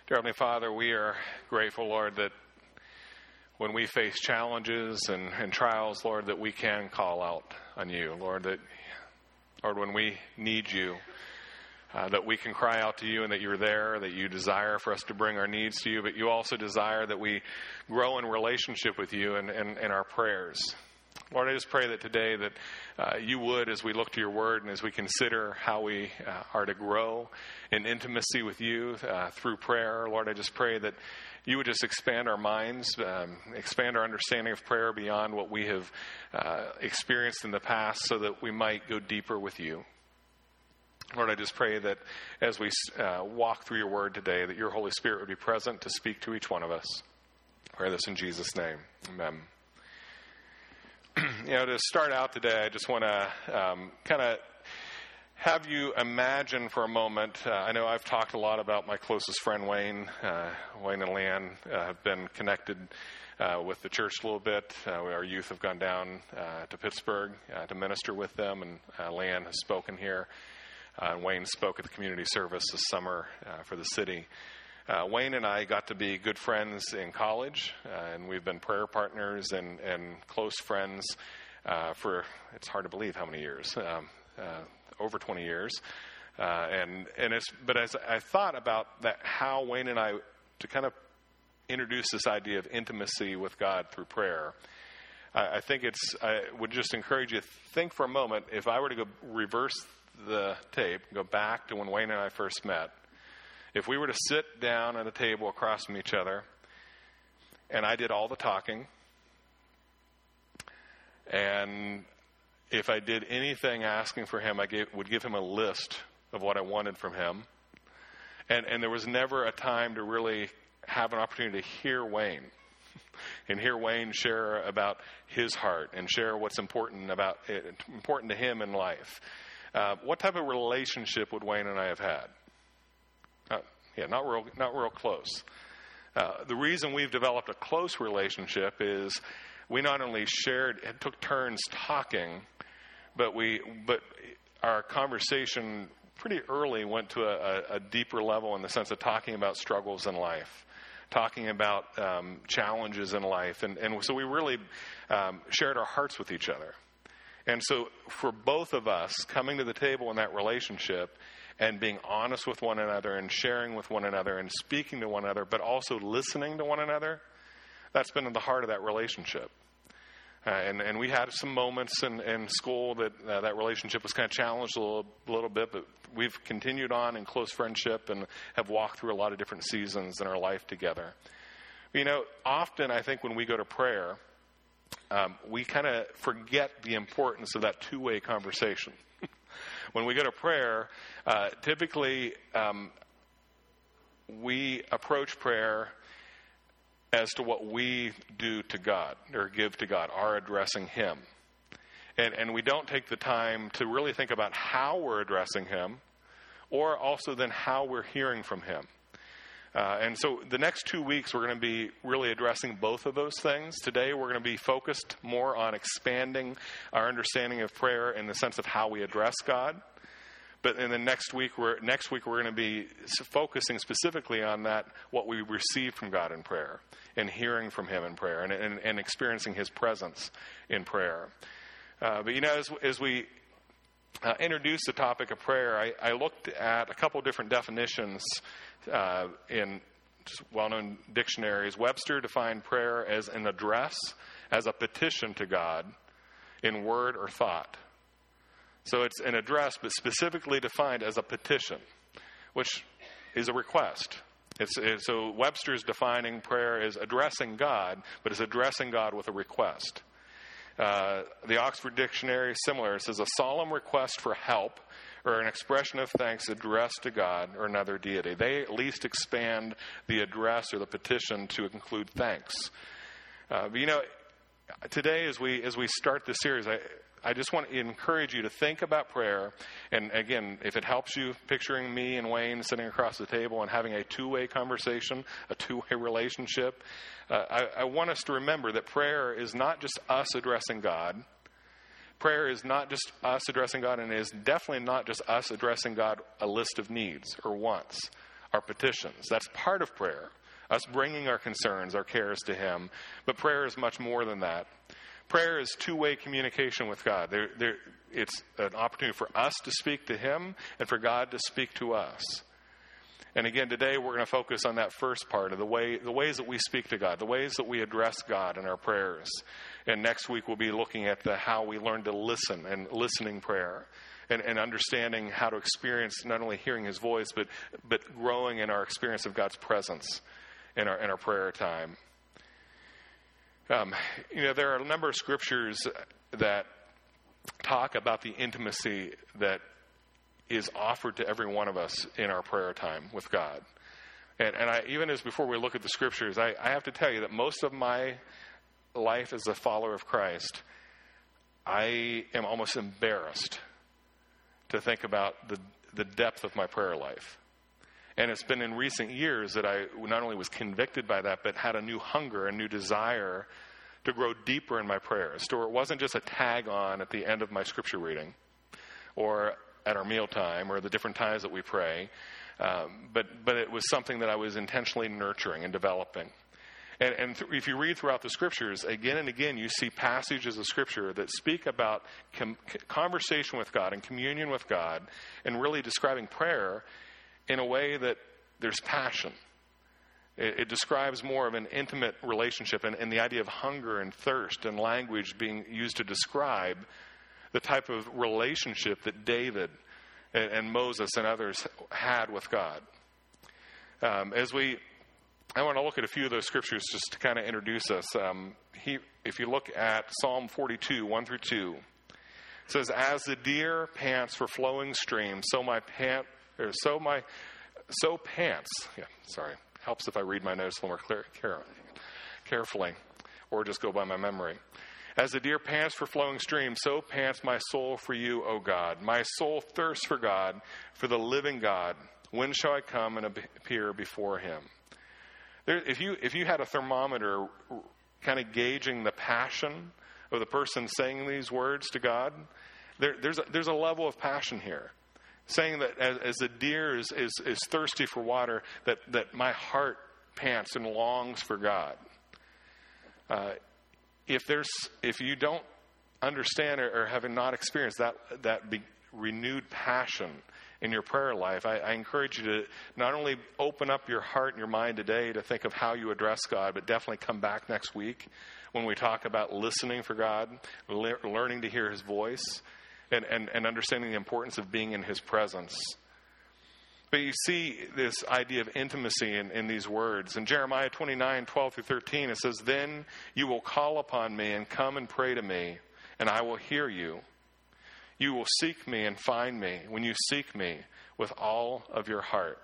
Dear Heavenly Father, we are grateful, Lord, that when we face challenges and trials, Lord, that we can call out on you. Lord, when we need you, that we can cry out to you and that you're there, that you desire for us to bring our needs to you, but you also desire that we grow in relationship with you and our prayers. Lord, I just pray that today that you would, as we look to your word and as we consider how we are to grow in intimacy with you through prayer, Lord, I just pray that you would just expand our minds, expand our understanding of prayer beyond what we have experienced in the past so that we might go deeper with you. Lord, I just pray that as we walk through your word today, that your Holy Spirit would be present to speak to each one of us. I pray this in Jesus' name. Amen. To start out today, I just want to kind of have you imagine for a moment. I know I've talked a lot about my closest friend, Wayne. Wayne and Leanne have been connected with the church a little bit. Our youth have gone down to Pittsburgh to minister with them, and Leanne has spoken here. Wayne spoke at the community service this summer for the city. Wayne and I got to be good friends in college, and we've been prayer partners and close friends for, it's hard to believe how many years, over 20 years. But as I thought about that, how Wayne and I, to kind of introduce this idea of intimacy with God through prayer, I think I would just encourage you to think for a moment, if I were to go reverse the tape, go back to when Wayne and I first met, if we were to sit down at a table across from each other, and I did all the talking, and if I did anything asking for him, would give him a list of what I wanted from him, and there was never a time to really have an opportunity to hear Wayne, and hear Wayne share about his heart, and share what's important to him in life. What type of relationship would Wayne and I have had? Not real close. The reason we've developed a close relationship is we not only took turns talking, but our conversation pretty early went to a deeper level in the sense of talking about struggles in life, talking about challenges in life, and so we really shared our hearts with each other. And so for both of us, coming to the table in that relationship and being honest with one another and sharing with one another and speaking to one another, but also listening to one another, that's been at the heart of that relationship. And we had some moments in school that relationship was kind of challenged a little bit, but we've continued on in close friendship and have walked through a lot of different seasons in our life together. Often I think when we go to prayer, we kind of forget the importance of that two-way conversation. When we go to prayer, typically we approach prayer as to what we do to God or give to God, our addressing Him. And we don't take the time to really think about how we're addressing Him or also then how we're hearing from Him. And so the next 2 weeks, we're going to be really addressing both of those things. Today, we're going to be focused more on expanding our understanding of prayer in the sense of how we address God. But in the next week, we're going to be focusing specifically on what we receive from God in prayer and hearing from Him in prayer and experiencing His presence in prayer. But as we introduced the topic of prayer, I looked at a couple different definitions in well-known dictionaries. Webster defined prayer as an address, as a petition to God in word or thought. So it's an address, but specifically defined as a petition, which is a request. So Webster's defining prayer as addressing God, but it's addressing God with a request. The Oxford Dictionary, similar. It says a solemn request for help or an expression of thanks addressed to God or another deity. They at least expand the address or the petition to include thanks. But today as we start this series, I just want to encourage you to think about prayer. And again, if it helps you, picturing me and Wayne sitting across the table and having a two-way conversation, a two-way relationship, I want us to remember that prayer is not just us addressing God. Prayer is not just us addressing God, and it is definitely not just us addressing God a list of needs or wants. our petitions. That's part of prayer, us bringing our concerns, our cares to him. But prayer is much more than that. Prayer is two-way communication with God. It's an opportunity for us to speak to him and for God to speak to us. And again, today we're going to focus on that first part of the ways that we speak to God, the ways that we address God in our prayers. And next week we'll be looking at how we learn to listen and listening prayer and understanding how to experience not only hearing his voice, but growing in our experience of God's presence in our prayer time. There are a number of scriptures that talk about the intimacy that is offered to every one of us in our prayer time with God. And even as before we look at the scriptures, I have to tell you that most of my life as a follower of Christ, I am almost embarrassed to think about the depth of my prayer life. And it's been in recent years that I not only was convicted by that, but had a new hunger, a new desire to grow deeper in my prayers. So it wasn't just a tag on at the end of my scripture reading or at our mealtime or the different times that we pray, but it was something that I was intentionally nurturing and developing. And if you read throughout the scriptures, again and again, you see passages of scripture that speak about conversation with God and communion with God and really describing prayer in a way that there's passion. It describes more of an intimate relationship and the idea of hunger and thirst and language being used to describe the type of relationship that David and Moses and others had with God. I want to look at a few of those scriptures just to kind of introduce us. If you look at Psalm 42, 1 through 2, it says, "As the deer pants for flowing streams, so pants." Yeah, sorry. Helps if I read my notes a little more carefully, or just go by my memory. "As the deer pants for flowing streams, so pants my soul for you, O God. My soul thirsts for God, for the living God. When shall I come and appear before him?" If you had a thermometer kind of gauging the passion of the person saying these words to God, there's a level of passion here. Saying that as the deer is thirsty for water, that my heart pants and longs for God. If you don't understand or have not experienced that renewed passion in your prayer life, I encourage you to not only open up your heart and your mind today to think of how you address God, but definitely come back next week when we talk about listening for God, learning to hear his voice, and understanding the importance of being in his presence. But you see this idea of intimacy in these words. In Jeremiah 29, 12 through 13, it says, "Then you will call upon me and come and pray to me, and I will hear you. You will seek me and find me when you seek me with all of your heart."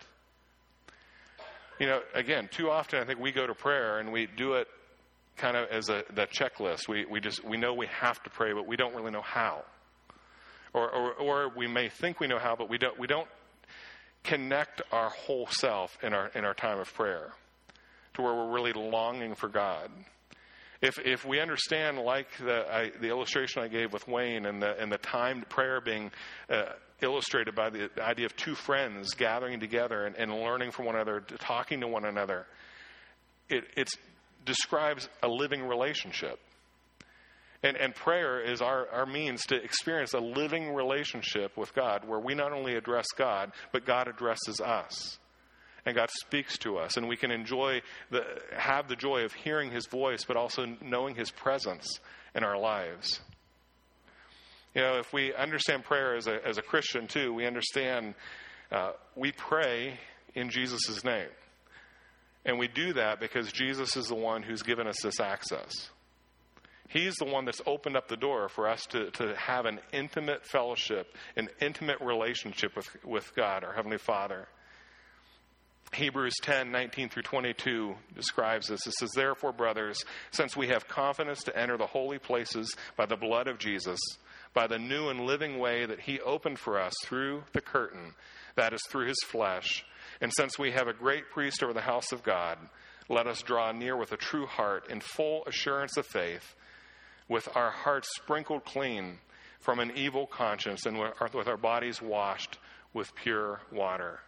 Again, too often I think we go to prayer and we do it kind of as that checklist. We know we have to pray, but we don't really know how. Or we may think we know how, but we don't connect our whole self in our time of prayer to where we're really longing for God. If we understand, like the illustration I gave with Wayne and the timed prayer being illustrated by the idea of two friends gathering together and learning from one another, talking to one another, it describes a living relationship. And prayer is our means to experience a living relationship with God where we not only address God, but God addresses us. And God speaks to us. And we can have the joy of hearing his voice, but also knowing his presence in our lives. If we understand prayer as a Christian too, we understand we pray in Jesus' name. And we do that because Jesus is the one who's given us this access. He's the one that's opened up the door for us to have an intimate fellowship, an intimate relationship with God, our Heavenly Father. Hebrews 10, 19 through 22 describes this. It says, "Therefore, brothers, since we have confidence to enter the holy places by the blood of Jesus, by the new and living way that he opened for us through the curtain, that is through his flesh, and since we have a great priest over the house of God, let us draw near with a true heart in full assurance of faith, with our hearts sprinkled clean from an evil conscience and with our bodies washed with pure water."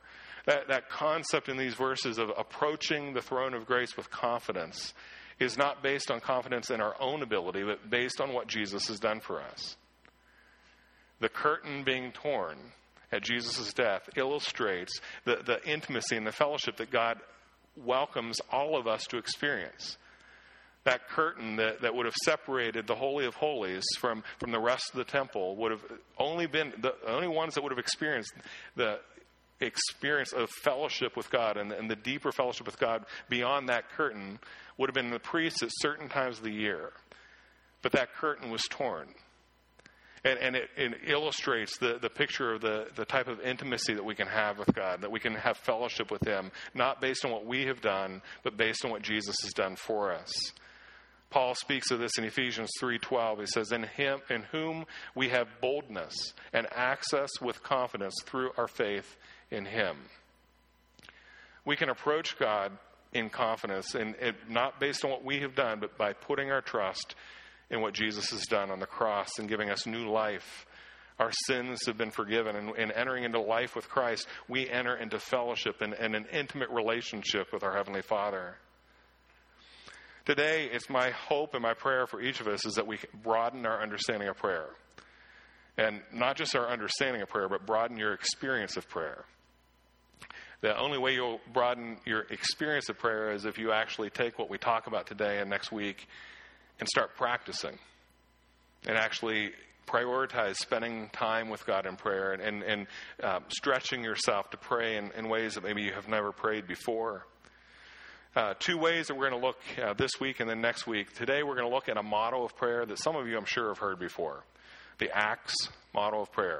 That concept in these verses of approaching the throne of grace with confidence is not based on confidence in our own ability, but based on what Jesus has done for us. The curtain being torn at Jesus' death illustrates the intimacy and the fellowship that God welcomes all of us to experience. That curtain that would have separated the Holy of Holies from the rest of the temple would have only been the only ones that would have experienced the experience of fellowship with God and the deeper fellowship with God beyond that curtain would have been the priests at certain times of the year. But that curtain was torn. And it illustrates the picture of the type of intimacy that we can have with God, that we can have fellowship with Him, not based on what we have done, but based on what Jesus has done for us. Paul speaks of this in Ephesians 3:12. He says, in whom we have boldness and access with confidence through our faith in Him. We can approach God in confidence, and not based on what we have done, but by putting our trust in what Jesus has done on the cross and giving us new life. Our sins have been forgiven, and entering into life with Christ, we enter into fellowship and an intimate relationship with our Heavenly Father. Today, it's my hope and my prayer for each of us is that we broaden our understanding of prayer. And not just our understanding of prayer, but broaden your experience of prayer. The only way you'll broaden your experience of prayer is if you actually take what we talk about today and next week and start practicing and actually prioritize spending time with God in prayer and stretching yourself to pray in ways that maybe you have never prayed before. Two ways that we're going to look this week and then next week. Today we're going to look at a model of prayer that some of you I'm sure have heard before. The ACTS model of prayer.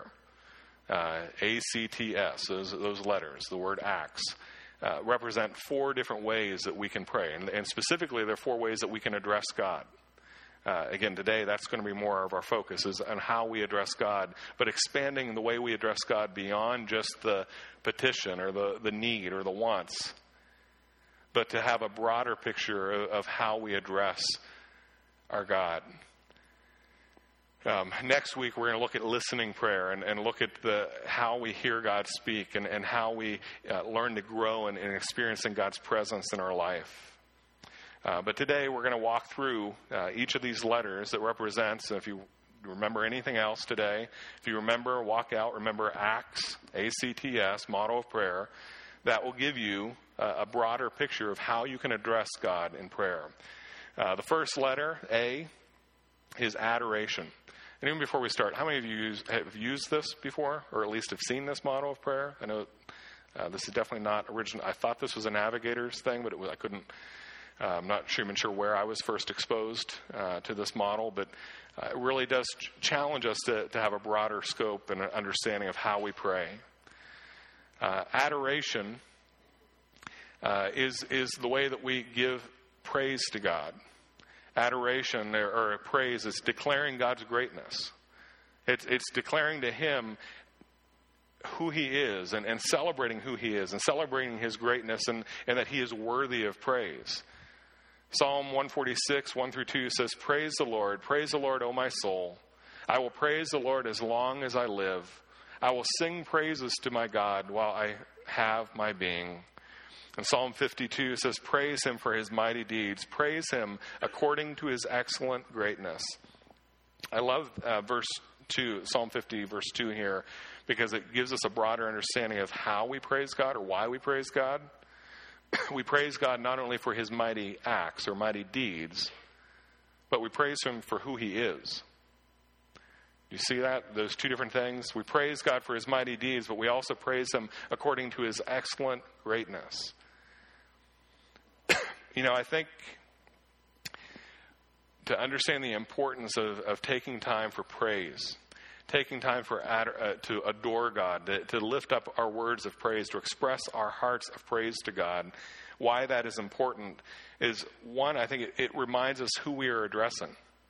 ACTS, those letters, the word ACTS, represent 4 different ways that we can pray. And specifically, there are 4 ways that we can address God. Again, today, that's going to be more of our focus is on how we address God, but expanding the way we address God beyond just the petition or the need or the wants, but to have a broader picture of how we address our God. Next week, we're going to look at listening prayer and look at how we hear God speak and how we learn to grow in experiencing God's presence in our life. But today, we're going to walk through each of these letters that represents, if you remember anything else today, if you remember, walk out, remember ACTS, ACTS, model of prayer, that will give you a broader picture of how you can address God in prayer. The first letter, A, is adoration. And even before we start, how many of you have used this before, or at least have seen this model of prayer? I know this is definitely not original. I thought this was a Navigator's thing, but I couldn't. I'm not even sure where I was first exposed to this model, but it really does challenge us to have a broader scope and an understanding of how we pray. Adoration is the way that we give praise to God. Adoration or praise is declaring God's greatness. It's declaring to Him who He is and celebrating who He is and celebrating His greatness and that He is worthy of praise. Psalm 146, 1-2 says, praise the Lord, O my soul. I will praise the Lord as long as I live. I will sing praises to my God while I have my being. And Psalm 52 says, praise Him for His mighty deeds. Praise Him according to His excellent greatness. I love verse 2, Psalm 50, verse 2 here, because it gives us a broader understanding of how we praise God or why we praise God. We praise God not only for His mighty acts or mighty deeds, but we praise Him for who He is. You see that? Those two different things. We praise God for His mighty deeds, but we also praise Him according to His excellent greatness. I think to understand the importance of taking time for praise, taking time to adore God, to lift up our words of praise, to express our hearts of praise to God, why that is important is, one, I think it reminds us who we are addressing.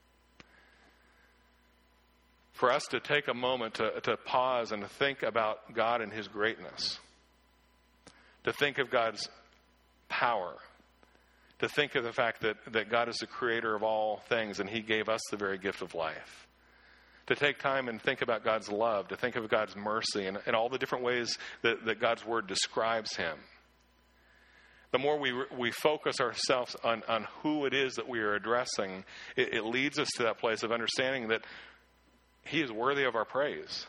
For us to take a moment to pause and to think about God and His greatness, to think of God's power, to think of the fact that God is the creator of all things and He gave us the very gift of life, to take time and think about God's love, to think of God's mercy, and all the different ways that God's Word describes Him. The more we focus ourselves on who it is that we are addressing, it leads us to that place of understanding that He is worthy of our praise.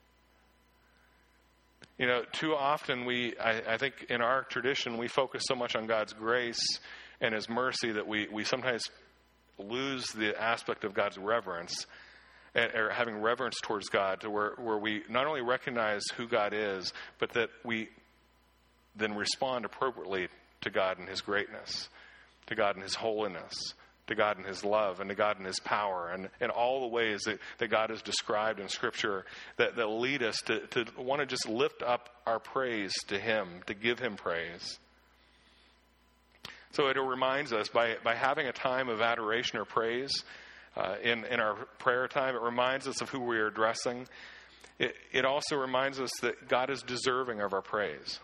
You know, too often I think in our tradition, we focus so much on God's grace and His mercy that we sometimes lose the aspect of God's reverence, or having reverence towards God, to where we not only recognize who God is, but that we then respond appropriately to God and His greatness, to God and His holiness, to God and His love, and to God and His power, and all the ways that God is described in Scripture that lead us to want to just lift up our praise to Him, to give Him praise. So it reminds us, by having a time of adoration or praise in our prayer time, it reminds us of who we are addressing. It also reminds us that God is deserving of our praise.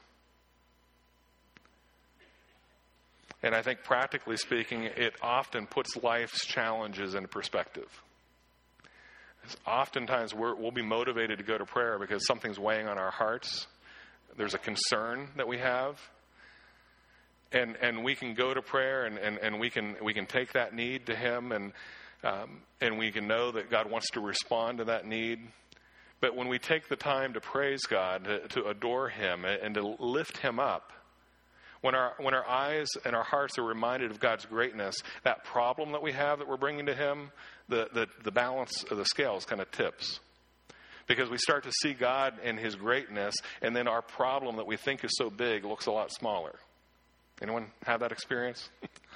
And I think, practically speaking, it often puts life's challenges into perspective. Oftentimes we'll be motivated to go to prayer because something's weighing on our hearts. There's a concern that we have. And we can go to prayer and we can take that need to Him, and we can know that God wants to respond to that need. But when we take the time to praise God, to adore Him, and to lift Him up, when our eyes and our hearts are reminded of God's greatness, that problem that we have that we're bringing to Him, the balance of the scales kind of tips. Because we start to see God and His greatness, and then our problem that we think is so big looks a lot smaller. Anyone have that experience?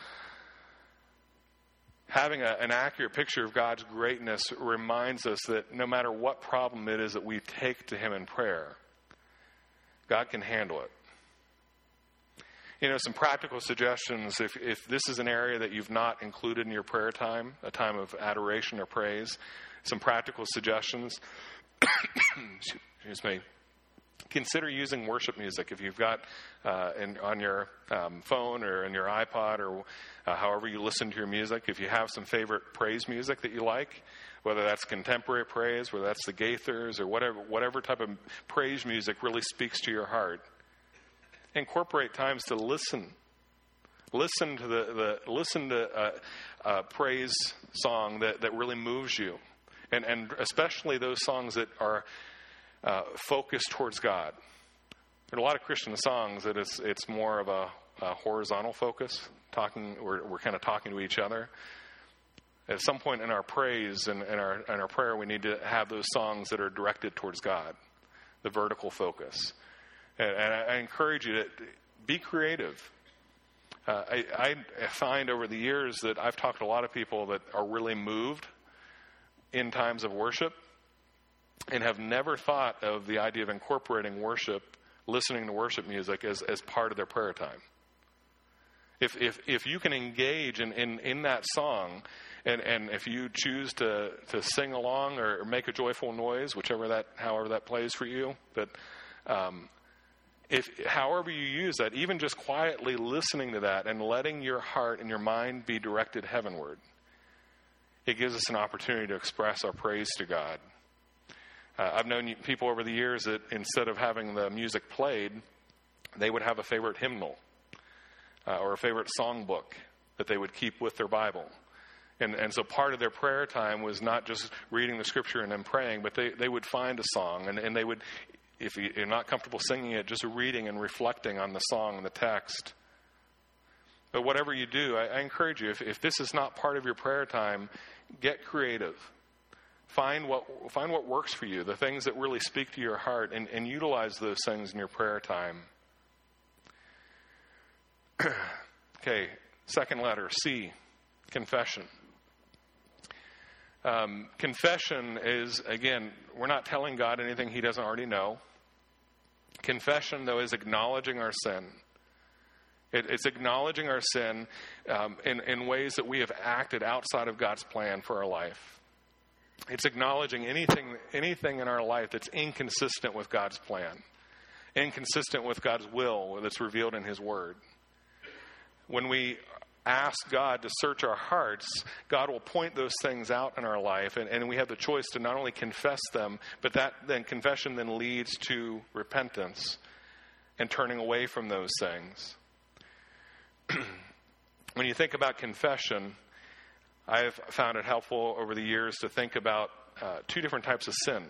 Having an accurate picture of God's greatness reminds us that no matter what problem it is that we take to Him in prayer, God can handle it. You know, some practical suggestions, if this is an area that you've not included in your prayer time, a time of adoration or praise, some practical suggestions. Excuse me. Consider using worship music. If you've got on your phone or in your iPod or however you listen to your music, if you have some favorite praise music that you like, whether that's contemporary praise, whether that's the Gaithers or whatever type of praise music really speaks to your heart, incorporate times to listen. Listen to a praise song that really moves you, and especially those songs that are focused towards God. There are a lot of Christian songs that it's more of a horizontal focus. We're kind of talking to each other. At some point in our praise and in our prayer, we need to have those songs that are directed towards God, the vertical focus. And I encourage you to be creative. I find over the years that I've talked to a lot of people that are really moved in times of worship and have never thought of the idea of incorporating worship, listening to worship music as part of their prayer time. If you can engage in that song, and if you choose to sing along or make a joyful noise, however that plays for you, that however you use that, even just quietly listening to that and letting your heart and your mind be directed heavenward, it gives us an opportunity to express our praise to God. I've known people over the years that instead of having the music played, they would have a favorite hymnal or a favorite songbook that they would keep with their Bible. And so part of their prayer time was not just reading the Scripture and then praying, but they would find a song, and they would, if you're not comfortable singing it, just reading and reflecting on the song and the text. But whatever you do, I encourage you, if this is not part of your prayer time, get creative. Find what works for you, the things that really speak to your heart, and utilize those things in your prayer time. Okay, second letter, C, confession. Confession is, again, we're not telling God anything He doesn't already know. Confession, though, is acknowledging our sin. It's acknowledging our sin in ways that we have acted outside of God's plan for our life. It's acknowledging anything in our life that's inconsistent with God's plan, inconsistent with God's will that's revealed in His Word. When we ask God to search our hearts, God will point those things out in our life, and we have the choice to not only confess them, but that then confession then leads to repentance and turning away from those things. When you think about confession, I've found it helpful over the years to think about two different types of sin.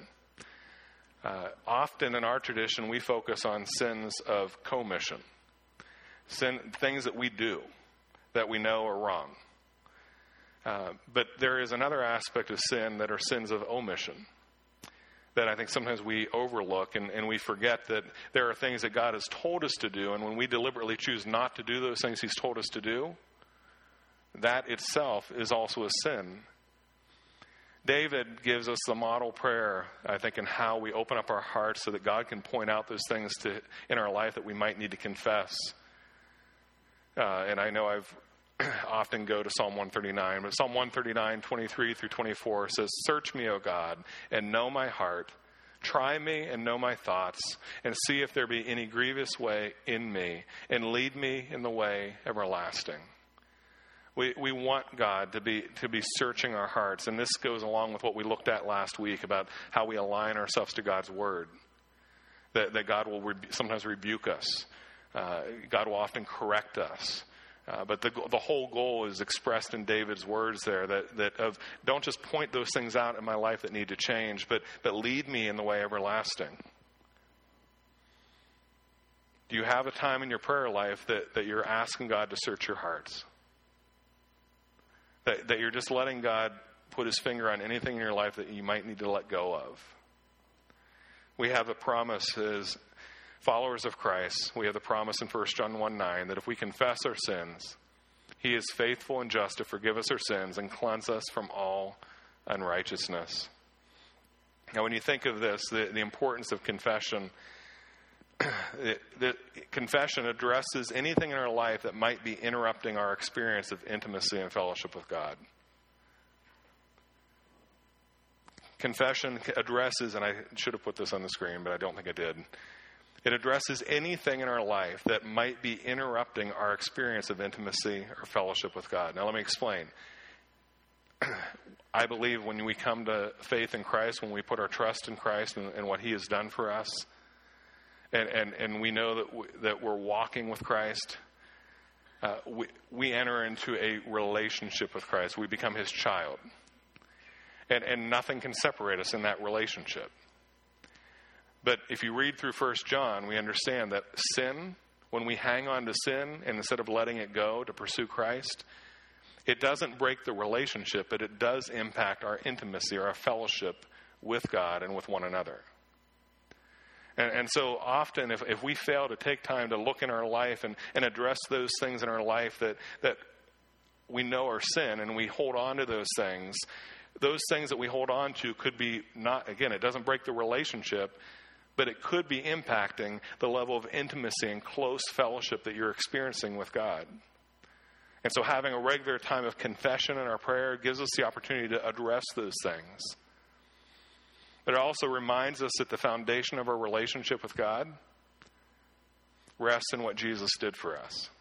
Often in our tradition, we focus on sins of commission, things that we do that we know are wrong. But there is another aspect of sin that are sins of omission that I think sometimes we overlook, and we forget that there are things that God has told us to do, and when we deliberately choose not to do those things He's told us to do, that itself is also a sin. David gives us the model prayer, I think, in how we open up our hearts so that God can point out those things in our life that we might need to confess. And I know I've often go to Psalm 139, but Psalm 139, 23 through 24 says, "Search me, O God, and know my heart. Try me and know my thoughts, and see if there be any grievous way in me, and lead me in the way everlasting." We want God to be searching our hearts, and this goes along with what we looked at last week about how we align ourselves to God's word. That God will sometimes rebuke us. God will often correct us. But the whole goal is expressed in David's words there, that don't just point those things out in my life that need to change, but lead me in the way everlasting. Do you have a time in your prayer life that you're asking God to search your hearts? That you're just letting God put His finger on anything in your life that you might need to let go of? We have a promise as followers of Christ. We have the promise in 1 John 1:9 that if we confess our sins, He is faithful and just to forgive us our sins and cleanse us from all unrighteousness. Now, when you think of this, the importance of confession, the confession addresses anything in our life that might be interrupting our experience of intimacy and fellowship with God. Confession addresses, and I should have put this on the screen, but I don't think I did. It addresses anything in our life that might be interrupting our experience of intimacy or fellowship with God. Now, let me explain. I believe when we come to faith in Christ, when we put our trust in Christ and what He has done for us, and we know that we're walking with Christ, we enter into a relationship with Christ. We become His child. And nothing can separate us in that relationship. But if you read through 1 John, we understand that sin, when we hang on to sin and instead of letting it go to pursue Christ, it doesn't break the relationship, but it does impact our intimacy or our fellowship with God and with one another. And so often if we fail to take time to look in our life and address those things in our life that we know are sin, and we hold on to those things that we hold on to could be not, again, it doesn't break the relationship, but it could be impacting the level of intimacy and close fellowship that you're experiencing with God. And so having a regular time of confession in our prayer gives us the opportunity to address those things. But it also reminds us that the foundation of our relationship with God rests in what Jesus did for us.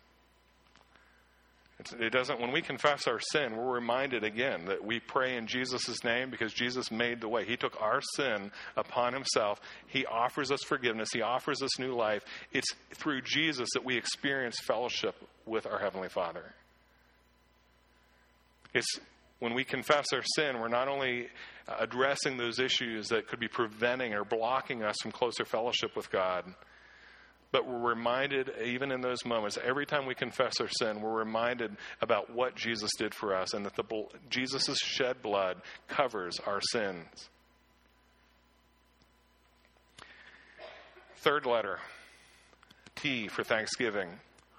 It doesn't. When we confess our sin, we're reminded again that we pray in Jesus' name because Jesus made the way. He took our sin upon Himself. He offers us forgiveness. He offers us new life. It's through Jesus that we experience fellowship with our Heavenly Father. It's when we confess our sin, we're not only addressing those issues that could be preventing or blocking us from closer fellowship with God, but we're reminded, even in those moments, every time we confess our sin, we're reminded about what Jesus did for us and that Jesus' shed blood covers our sins. Third letter, T for Thanksgiving.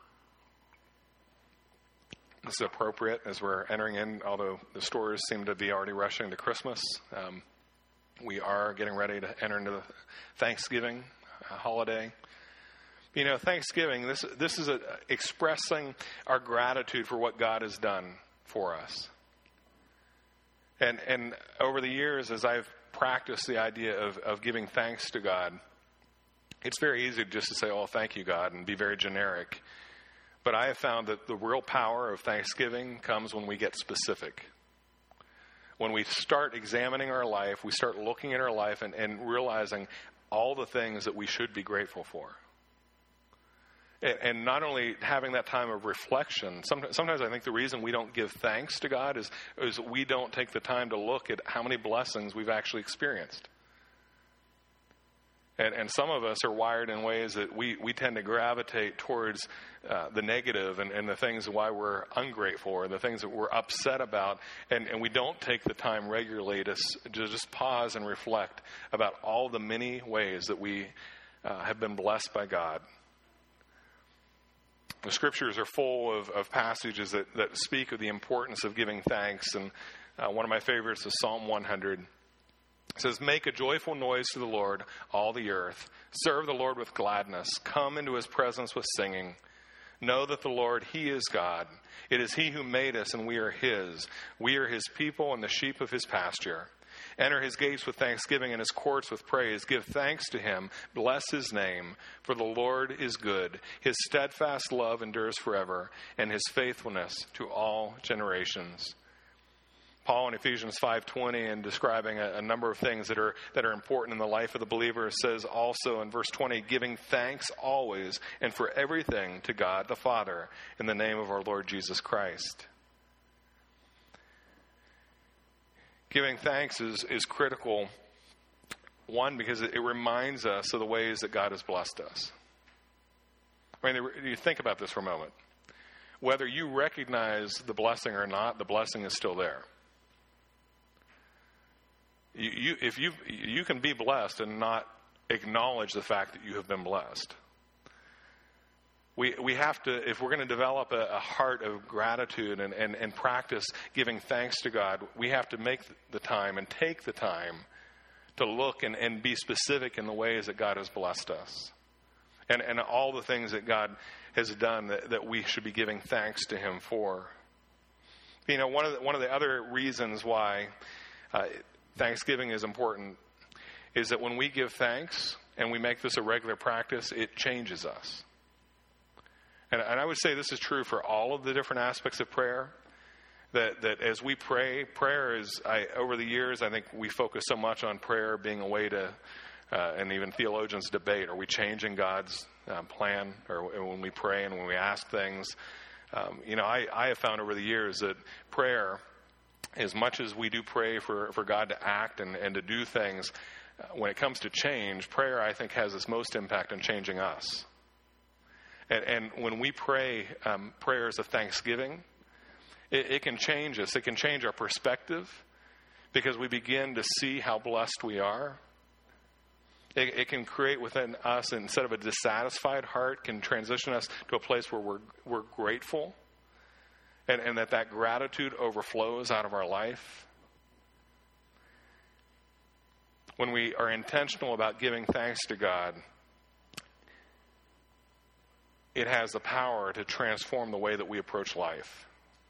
This is appropriate as we're entering in, although the stores seem to be already rushing to Christmas. We are getting ready to enter into the Thanksgiving holiday. You know, Thanksgiving, this is expressing our gratitude for what God has done for us. And over the years, as I've practiced the idea of giving thanks to God, it's very easy just to say, "Oh, thank you, God," and be very generic. But I have found that the real power of thanksgiving comes when we get specific. When we start examining our life, we start looking at our life and realizing all the things that we should be grateful for. And not only having that time of reflection, sometimes I think the reason we don't give thanks to God is we don't take the time to look at how many blessings we've actually experienced. And some of us are wired in ways that we tend to gravitate towards the negative and the things why we're ungrateful or the things that we're upset about. And we don't take the time regularly to just pause and reflect about all the many ways that we have been blessed by God. The scriptures are full of passages that speak of the importance of giving thanks. And one of my favorites is Psalm 100. It says, "Make a joyful noise to the Lord, all the earth. Serve the Lord with gladness. Come into his presence with singing. Know that the Lord, he is God. It is he who made us, and we are his. We are his people and the sheep of his pasture. Enter his gates with thanksgiving and his courts with praise. Give thanks to him. Bless his name. For the Lord is good. His steadfast love endures forever, and his faithfulness to all generations." Paul in Ephesians 5:20, in describing a number of things that are important in the life of the believer, says also in verse 20, "Giving thanks always and for everything to God the Father in the name of our Lord Jesus Christ." Giving thanks is critical, one, because it reminds us of the ways that God has blessed us. I mean, you think about this for a moment. Whether you recognize the blessing or not, the blessing is still there. You can be blessed and not acknowledge the fact that you have been blessed. We have to, if we're going to develop a heart of gratitude and practice giving thanks to God, we have to make the time and take the time to look and be specific in the ways that God has blessed us. And all the things that God has done that we should be giving thanks to him for. You know, one of the other reasons why Thanksgiving is important is that when we give thanks and we make this a regular practice, it changes us. And I would say this is true for all of the different aspects of prayer, that as we pray, prayer is, over the years, I think we focus so much on prayer being a way to, and even theologians debate, are we changing God's plan? Or when we pray and when we ask things, I have found over the years that prayer, as much as we do pray for God to act and to do things, when it comes to change, prayer, I think, has its most impact on changing us. And when we pray prayers of thanksgiving, it can change us. It can change our perspective because we begin to see how blessed we are. It can create within us, instead of a dissatisfied heart, can transition us to a place where we're grateful. And that gratitude overflows out of our life. When we are intentional about giving thanks to God, it has the power to transform the way that we approach life.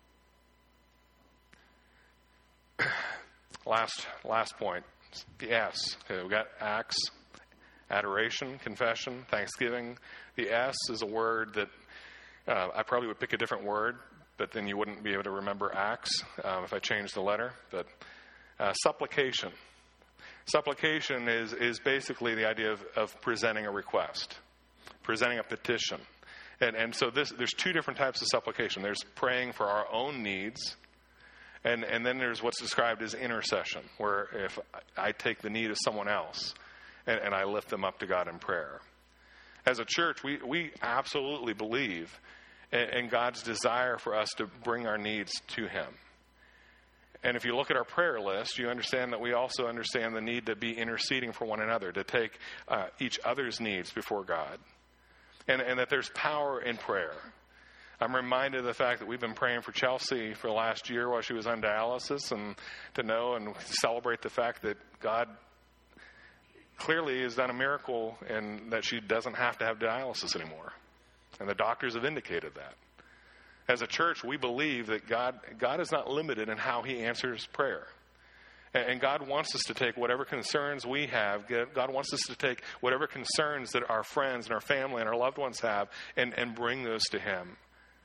Last point, the S. Okay, we got acts, adoration, confession, thanksgiving. The S is a word that I probably would pick a different word, but then you wouldn't be able to remember acts if I changed the letter. But supplication. Supplication is basically the idea of presenting a request, presenting a petition. And so there's two different types of supplication. There's praying for our own needs, and then there's what's described as intercession, where if I take the need of someone else and I lift them up to God in prayer. As a church, we absolutely believe in God's desire for us to bring our needs to him. And if you look at our prayer list, you understand that we also understand the need to be interceding for one another, to take each other's needs before God. And that there's power in prayer. I'm reminded of the fact that we've been praying for Chelsea for the last year while she was on dialysis, and to know and celebrate the fact that God clearly has done a miracle and that she doesn't have to have dialysis anymore. And the doctors have indicated that. As a church, we believe that God is not limited in how he answers prayer. And God wants us to take whatever concerns we have. God wants us to take whatever concerns that our friends and our family and our loved ones have and bring those to him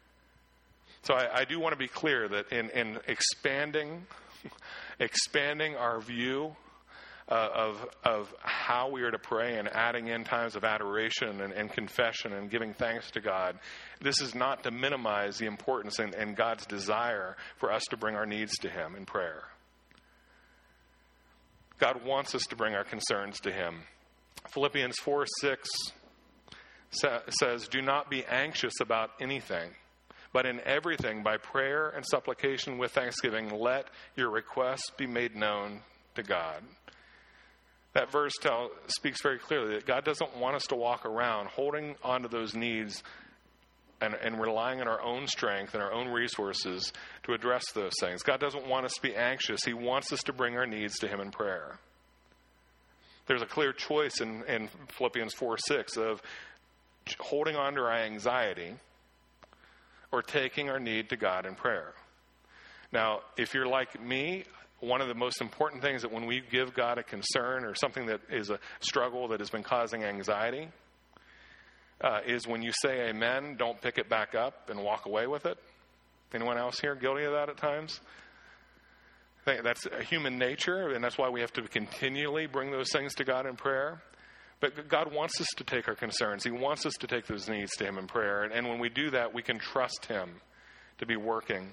So I do want to be clear that in expanding our view of how we are to pray and adding in times of adoration and confession and giving thanks to God, this is not to minimize the importance and God's desire for us to bring our needs to Him in prayer. God wants us to bring our concerns to Him. Philippians 4:6 says, "Do not be anxious about anything, but in everything, by prayer and supplication with thanksgiving, let your requests be made known to God." That verse speaks very clearly that God doesn't want us to walk around holding onto those needs and relying on our own strength and our own resources to address those things. God doesn't want us to be anxious. He wants us to bring our needs to Him in prayer. There's a clear choice in Philippians 4:6 of holding on to our anxiety or taking our need to God in prayer. Now, if you're like me, one of the most important things that when we give God a concern or something that is a struggle that has been causing anxiety is when you say amen, don't pick it back up and walk away with it. Anyone else here guilty of that at times? I think that's a human nature, and that's why we have to continually bring those things to God in prayer. But God wants us to take our concerns. He wants us to take those needs to Him in prayer. And when we do that, we can trust Him to be working.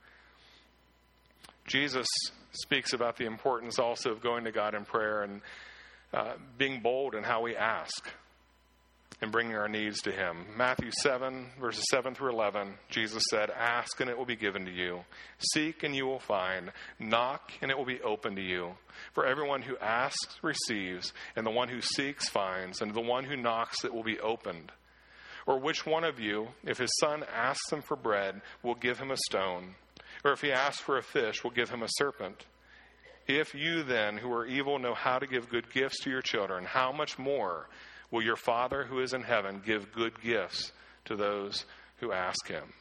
Jesus speaks about the importance also of going to God in prayer and being bold in how we ask and bringing our needs to Him. Matthew 7, verses 7 through 11, Jesus said, "Ask and it will be given to you. Seek and you will find. Knock and it will be opened to you. For everyone who asks receives, and the one who seeks finds, and the one who knocks it will be opened. Or which one of you, if his son asks him for bread, will give him a stone? Or if he asks for a fish, will give him a serpent? If you then, who are evil, know how to give good gifts to your children, how much more will your Father who is in heaven give good gifts to those who ask Him?"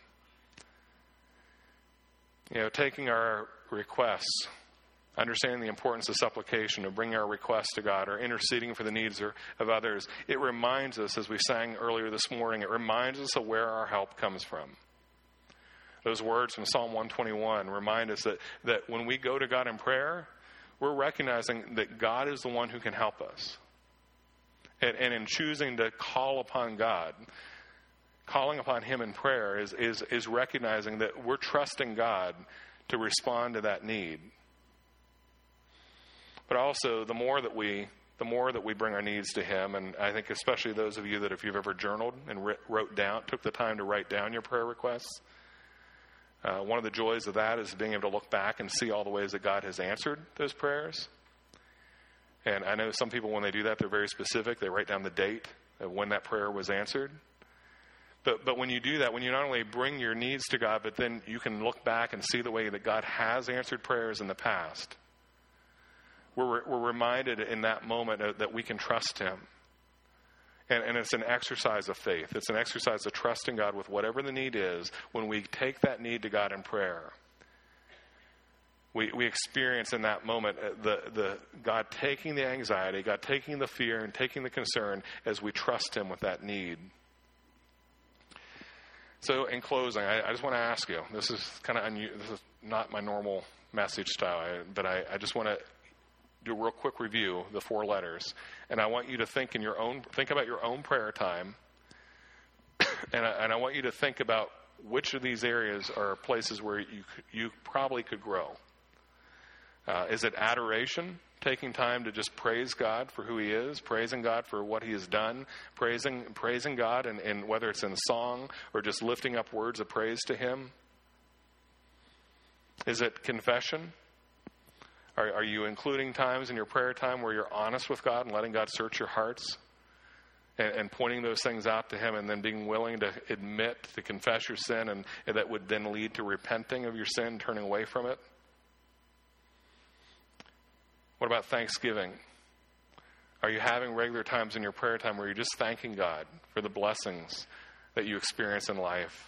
Taking our requests, understanding the importance of supplication, of bringing our requests to God, or interceding for the needs of others, it reminds us, as we sang earlier this morning, it reminds us of where our help comes from. Those words from Psalm 121 remind us that when we go to God in prayer, we're recognizing that God is the one who can help us. And in choosing to call upon God, calling upon Him in prayer is recognizing that we're trusting God to respond to that need. But also, the more that we bring our needs to Him, and I think especially those of you that if you've ever journaled and took the time to write down your prayer requests, one of the joys of that is being able to look back and see all the ways that God has answered those prayers. And I know some people, when they do that, they're very specific. They write down the date of when that prayer was answered. But when you do that, when you not only bring your needs to God, but then you can look back and see the way that God has answered prayers in the past, we're reminded in that moment that we can trust Him. And it's an exercise of faith. It's an exercise of trusting God with whatever the need is. When we take that need to God in prayer, we experience in that moment the God taking the anxiety, God taking the fear and taking the concern as we trust Him with that need. So in closing, I just want to ask you, this is kind of this is not my normal message style, but I just want to do a real quick review, the 4 letters. And I want you to think about your own prayer time. And I want you to think about which of these areas are places where you probably could grow. Is it adoration? Taking time to just praise God for who He is, praising God for what He has done, praising God, and whether it's in song or just lifting up words of praise to Him. Is it confession? Are you including times in your prayer time where you're honest with God and letting God search your hearts and pointing those things out to Him, and then being willing to admit, to confess your sin, and that would then lead to repenting of your sin, turning away from it? What about thanksgiving? Are you having regular times in your prayer time where you're just thanking God for the blessings that you experience in life?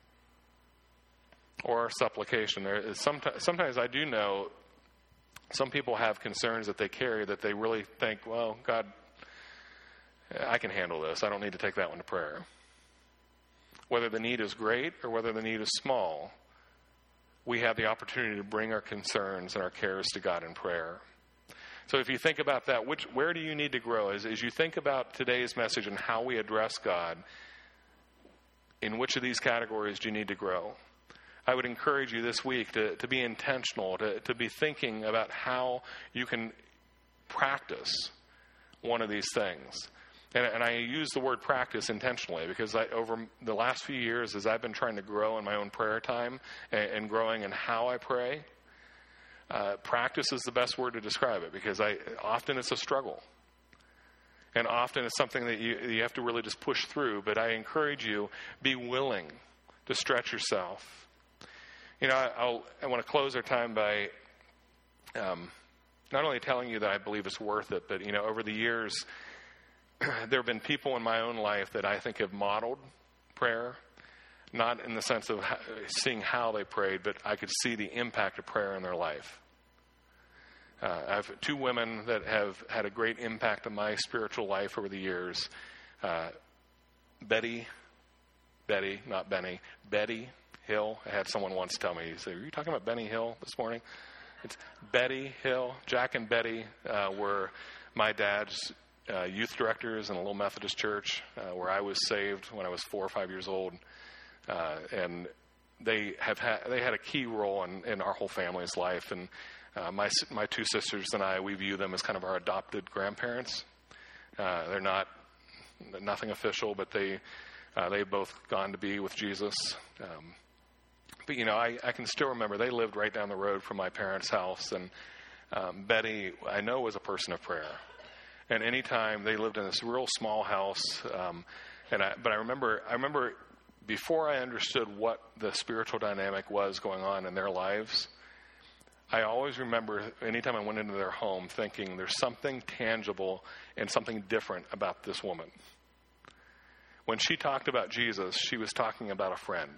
Or supplication? Sometimes I do know some people have concerns that they carry that they really think, well, God, I can handle this. I don't need to take that one to prayer. whether the need is great or whether the need is small, we have the opportunity to bring our concerns and our cares to God in prayer. So if you think about that, where do you need to grow? As you think about today's message and how we address God, in which of these categories do you need to grow? I would encourage you this week to be intentional, to be thinking about how you can practice one of these things. And I use the word practice intentionally because over the last few years, as I've been trying to grow in my own prayer time and growing in how I pray, practice is the best word to describe it, because often it's a struggle. And often it's something that you have to really just push through. But I encourage you, be willing to stretch yourself. I want to close our time by not only telling you that I believe it's worth it, but, over the years, there have been people in my own life that I think have modeled prayer, not in the sense of seeing how they prayed, but I could see the impact of prayer in their life. I have two women that have had a great impact on my spiritual life over the years. Betty Hill. I had someone once tell me, he said, "Are you talking about Benny Hill this morning?" It's Betty Hill. Jack and Betty were my dad's youth directors in a little Methodist church where I was saved when I was 4 or 5 years old. And they had a key role in our whole family's life. And my two sisters and I, we view them as kind of our adopted grandparents. They're nothing official, but they've both gone to be with Jesus. But I can still remember they lived right down the road from my parents' house, and Betty, I know, was a person of prayer. And anytime they lived in this real small house, but I remember before I understood what the spiritual dynamic was going on in their lives, I always remember anytime I went into their home thinking there's something tangible and something different about this woman. When she talked about Jesus, she was talking about a friend.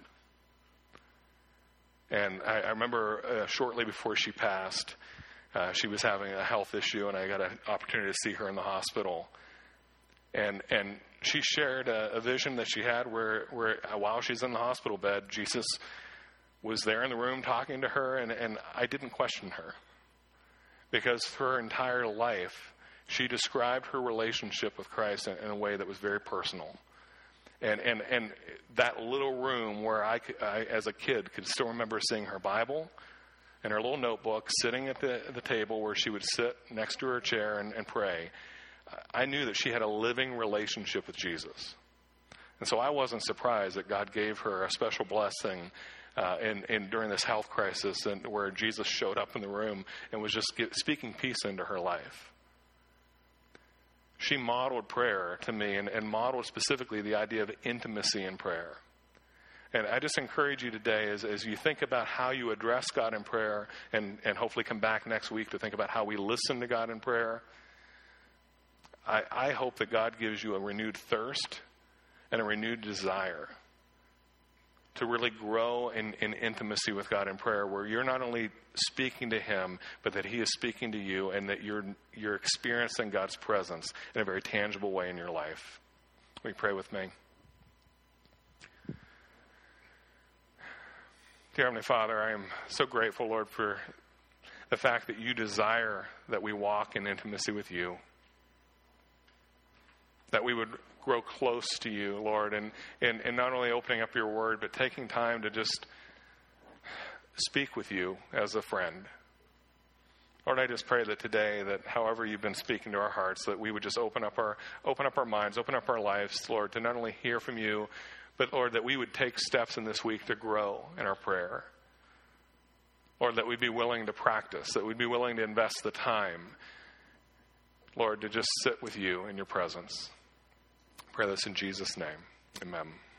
And I remember shortly before she passed, she was having a health issue, and I got an opportunity to see her in the hospital. And she shared a vision that she had where while she's in the hospital bed, Jesus was there in the room talking to her, and I didn't question her. Because her entire life, she described her relationship with Christ in a way that was very personal. And that little room where I, as a kid, could still remember seeing her Bible and her little notebook sitting at the table where she would sit next to her chair and pray. I knew that she had a living relationship with Jesus. And so I wasn't surprised that God gave her a special blessing during this health crisis, and where Jesus showed up in the room and was just speaking peace into her life. She modeled prayer to me and modeled specifically the idea of intimacy in prayer. And I just encourage you today, as you think about how you address God in prayer, and hopefully come back next week to think about how we listen to God in prayer, I hope that God gives you a renewed thirst and a renewed desire to really grow in intimacy with God in prayer, where you're not only speaking to Him, but that He is speaking to you, and that you're experiencing God's presence in a very tangible way in your life. Will you pray with me? Dear Heavenly Father, I am so grateful, Lord, for the fact that you desire that we walk in intimacy with you, that we would grow close to you, Lord, and not only opening up your word, but taking time to just speak with you as a friend. Lord, I just pray that today, that however you've been speaking to our hearts, that we would just open up our minds, open up our lives, Lord, to not only hear from you, but Lord, that we would take steps in this week to grow in our prayer. Lord, that we'd be willing to practice, that we'd be willing to invest the time, Lord, to just sit with you in your presence. I pray this in Jesus' name. Amen.